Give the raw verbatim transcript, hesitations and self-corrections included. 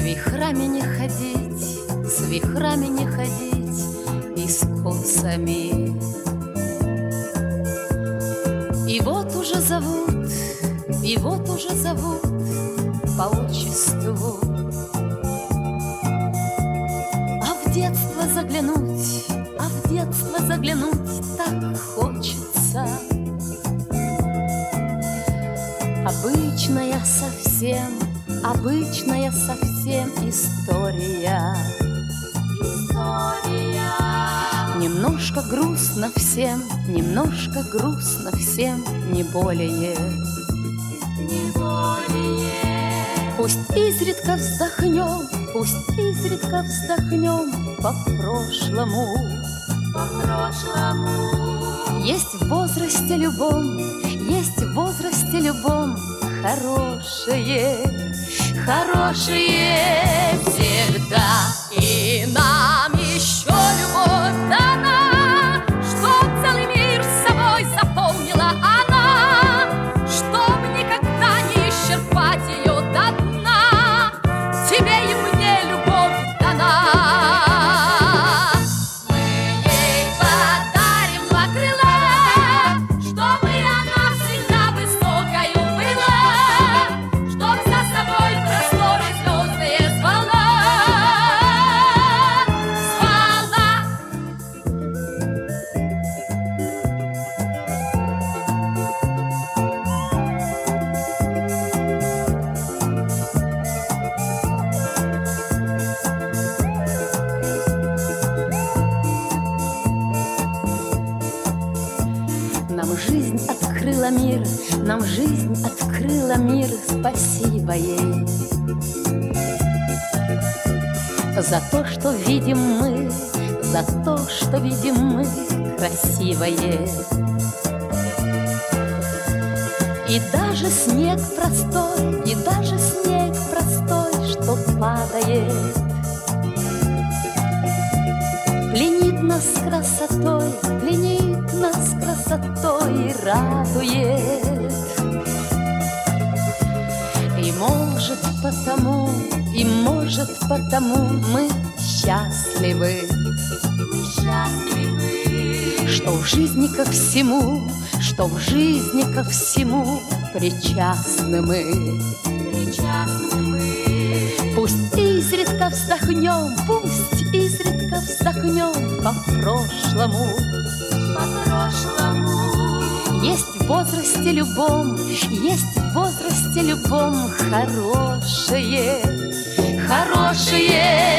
вихрами не ходить, с вихрами не ходить и с косами. И вот уже зовут, и вот уже зовут по отчеству. А в детство заглянуть, а в детство заглянуть так хочется. Обычная совсем, обычная совсем история. История. Немножко грустно всем, немножко грустно всем, не более. Не более. Пусть изредка вздохнем, пусть изредка вздохнем по прошлому. По прошлому. Есть в возрасте любом, есть в возрасте любом хорошее, хорошее всегда. И нам еще любовь дана, чтоб целый мир с собой заполнила она, чтоб никогда не исчерпать ее до дна. Тебе и мне любовь дана. Нам жизнь открыла мир, нам жизнь открыла мир, спасибо ей. За то, что видим мы, за то, что видим мы красивое. И даже снег простой, и даже снег простой, что падает, пленит нас красотой, пленит нас красотой и радует. И может потому, и может потому мы счастливы, мы счастливы, что в жизни ко всему, что в жизни ко всему причастны мы, причастны мы. Пусть изредка вздохнем, пусть изредка вздохнем по прошлому, по прошлому. Есть в возрасте любом, есть в возрасте любом хорошее, хорошее.